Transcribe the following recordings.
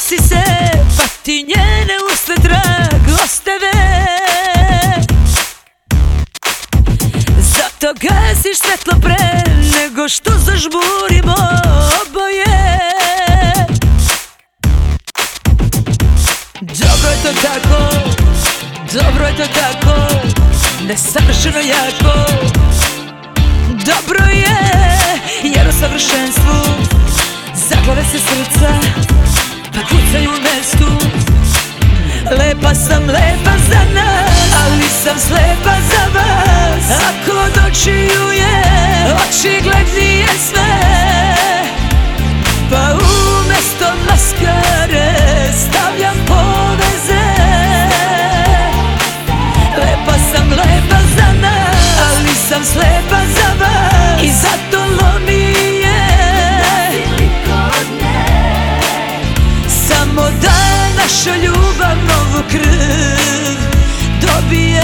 desi se, pa ti njene usne trag ostave. Zato gasiš svetlo pre nego što zažburimo oboje. Dobro je to tako, dobro je to tako, nesavršeno jako. Dobro je, jer u savršenstvu zaklave se srca, pa kucaju u mestu. Lepa sam, lepa za nas, ali sam slepa za vas. Ako od očiju je, očiglednije sve, pa umesto maskare stavljam poveze. Lepa sam, lepa za nas, ali sam slepa za vas. I zato lomi je samo da naša ljubav novu krv dobije.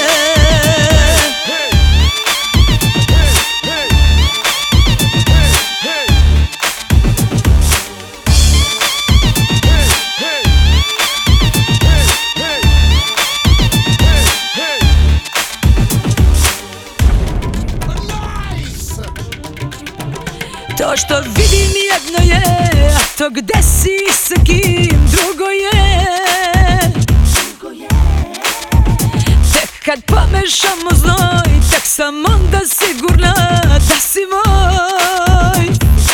To što vidim jedno je, a to gde si i sa kim drugo je. Tek kad pomešamo znoj, tek sam onda sigurna da si moj.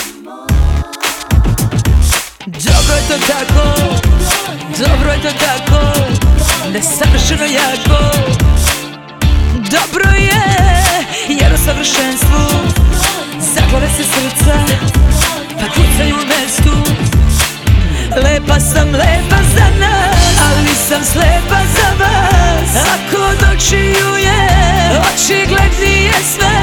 Dobro je to tako, dobro je to tako, nesavršeno jako. Dobro je, jer u savršenstvu zaklave se srca, pa kucaju u mestu. Lepa sam, lepa za nas, ali sam slepa za vas. Ako od očiju je, očiglednije sve,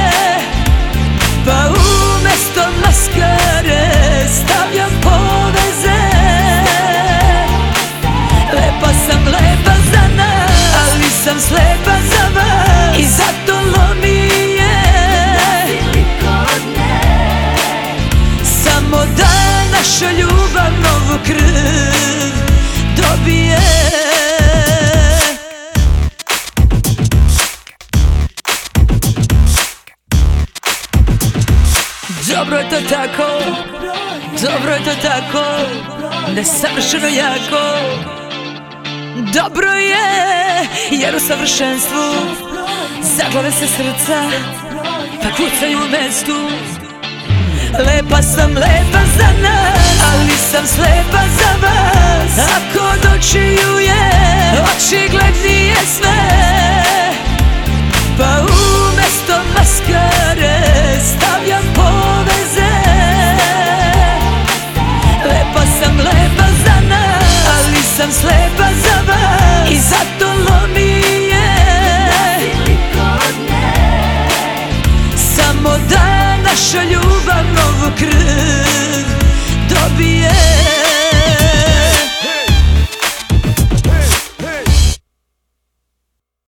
pa umesto maskare stavljam poveze. Lepa sam, lepa za nas, ali sam slepa za vas. I zato lomi da naša ljubav novu krv dobije. Dobro je to tako, dobro je to tako, nesavršeno jako. Dobro je, jer u savršenstvu zaglave se srca, pa kucaju u mestu. Lepa sam, lepa za nas, ali sam slepa za vas. Ako od očiju je, očiglednije sve, pa umesto maskare stavljam poveze. Lepa sam, lepa za nas, ali sam slepa